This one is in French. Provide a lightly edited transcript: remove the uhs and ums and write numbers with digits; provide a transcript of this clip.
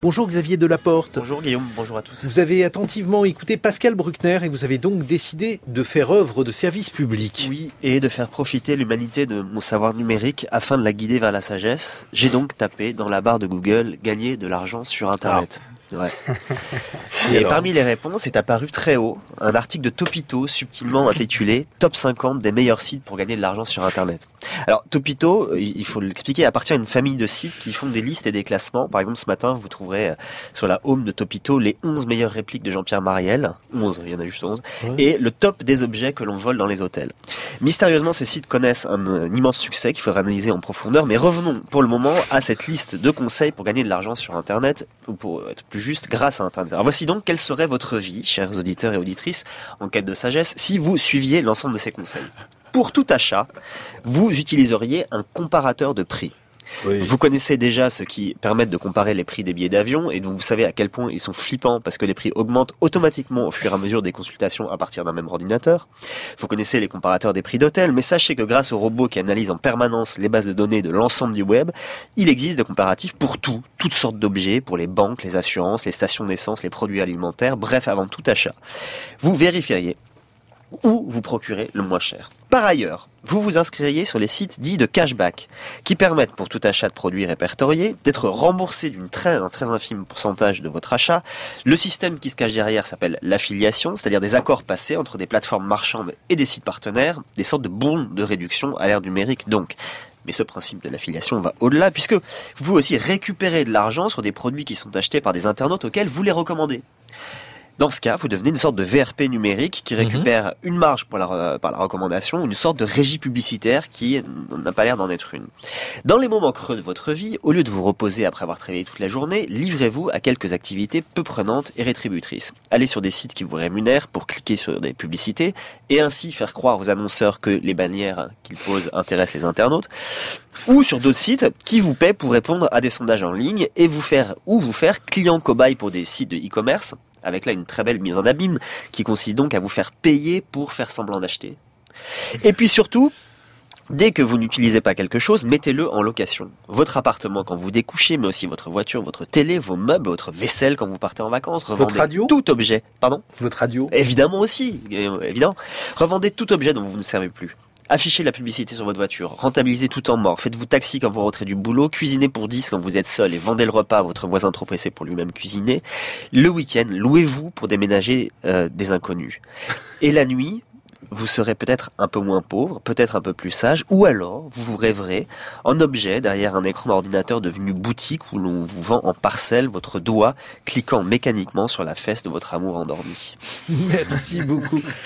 Bonjour Xavier Delaporte. Bonjour Guillaume, bonjour à tous. Vous avez attentivement écouté Pascal Bruckner et vous avez donc décidé de faire œuvre de service public. Oui, et de faire profiter l'humanité de mon savoir numérique afin de la guider vers la sagesse. J'ai donc tapé dans la barre de Google « Gagner de l'argent sur Internet ». Ouais. Et parmi les réponses est apparu très haut un article de Topito subtilement intitulé « Top 50 des meilleurs sites pour gagner de l'argent sur Internet ». Alors Topito, il faut l'expliquer, appartient à une famille de sites qui font des listes et des classements. Par exemple, ce matin, vous trouverez sur la home de Topito les 11 meilleures répliques de Jean-Pierre Mariel. 11, il y en a juste 11. Et le top des objets que l'on vole dans les hôtels. Mystérieusement, ces sites connaissent un immense succès qu'il faudra analyser en profondeur. Mais revenons pour le moment à cette liste de conseils pour gagner de l'argent sur Internet, ou pour être plus juste, grâce à Internet. Alors voici donc quelle serait votre vie, chers auditeurs et auditrices, en quête de sagesse, si vous suiviez l'ensemble de ces conseils. Pour tout achat, vous utiliseriez un comparateur de prix. Oui. Vous connaissez déjà ceux qui permettent de comparer les prix des billets d'avion et dont vous savez à quel point ils sont flippants parce que les prix augmentent automatiquement au fur et à mesure des consultations à partir d'un même ordinateur. Vous connaissez les comparateurs des prix d'hôtels, mais sachez que grâce aux robots qui analysent en permanence les bases de données de l'ensemble du web, il existe des comparatifs pour tout, toutes sortes d'objets, pour les banques, les assurances, les stations d'essence, les produits alimentaires, bref, avant tout achat. Vous vérifieriez où vous procurez le moins cher. Par ailleurs, vous vous inscririez sur les sites dits de cashback, qui permettent pour tout achat de produits répertoriés d'être remboursé d'un très infime pourcentage de votre achat. Le système qui se cache derrière s'appelle l'affiliation, c'est-à-dire des accords passés entre des plateformes marchandes et des sites partenaires, des sortes de bons de réduction à l'ère numérique donc. Mais ce principe de l'affiliation va au-delà, puisque vous pouvez aussi récupérer de l'argent sur des produits qui sont achetés par des internautes auxquels vous les recommandez. Dans ce cas, vous devenez une sorte de VRP numérique qui récupère une marge par la recommandation, une sorte de régie publicitaire qui n'a pas l'air d'en être une. Dans les moments creux de votre vie, au lieu de vous reposer après avoir travaillé toute la journée, livrez-vous à quelques activités peu prenantes et rétributrices. Allez sur des sites qui vous rémunèrent pour cliquer sur des publicités et ainsi faire croire aux annonceurs que les bannières qu'ils posent intéressent les internautes, ou sur d'autres sites qui vous paient pour répondre à des sondages en ligne et vous faire client cobaye pour des sites de e-commerce, avec là une très belle mise en abîme qui consiste donc à vous faire payer pour faire semblant d'acheter. Et puis surtout, dès que vous n'utilisez pas quelque chose, mettez-le en location. Votre appartement quand vous découchez, mais aussi votre voiture, votre télé, vos meubles, votre vaisselle quand vous partez en vacances. Revendez votre radio ? Tout objet. Pardon ? Votre radio ? Évidemment aussi, évidemment. Revendez tout objet dont vous ne servez plus. Affichez la publicité sur votre voiture, rentabilisez tout en mort, faites-vous taxi quand vous rentrez du boulot, cuisinez pour 10 quand vous êtes seul et vendez le repas à votre voisin trop pressé pour lui-même cuisiner. Le week-end, louez-vous pour déménager des inconnus. Et la nuit, vous serez peut-être un peu moins pauvre, peut-être un peu plus sage, ou alors vous vous rêverez en objet derrière un écran d'ordinateur devenu boutique où l'on vous vend en parcelles votre doigt, cliquant mécaniquement sur la fesse de votre amour endormi. Merci beaucoup.